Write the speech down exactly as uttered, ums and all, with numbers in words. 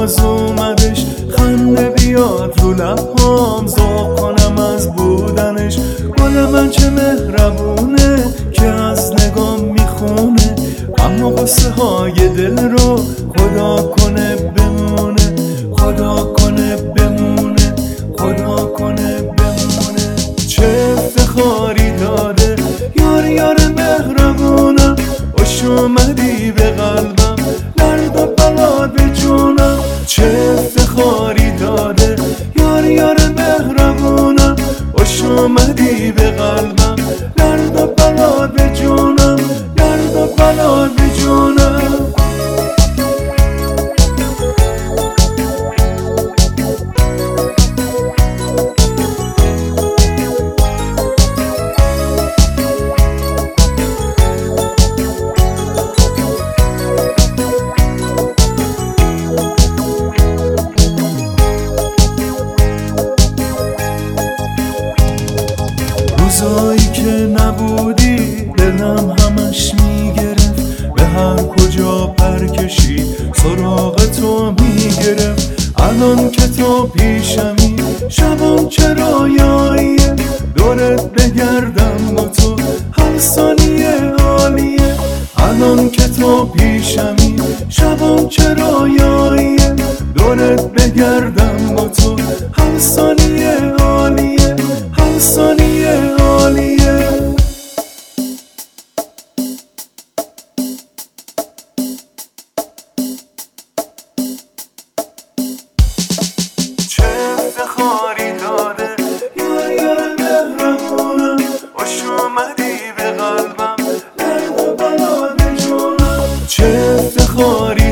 باز اومدش، خنده بیاد رو لبهام، ذوق کنم از بودنش. گل من چه مهربونه که از نگام میخونه، غم و غصه های دل رو خدا کنه بمونه، خدا کنه بمونه، خدا کنه بمونه. چه افتخاری داده یار یار مهربونم، خوش اومدی به قلبم، درد و بلا به جونم. چه افتخاری داده یار یار مهربونم، خوش اومدی به قلبم، درد و بلا به جونم، درد و بلا به جونم. روزایی که نبودی دلم همش میگرفت، به هر کجا پر کشی سراغ تو میگرفت. الان که تو پیشمی شبم چرا یاییه، دورت بگردم با تو هر ثانیه عالیه. الان که تو پیشمی شبم چرا یاییه، دورت بگردم با تو هر ثانیه عالیه، هر ثانیه عالیه. چه افتخاری داده یار یار مهربونم، خوش اومدی به قلبم، درد و بلا به جونم. چه افتخاری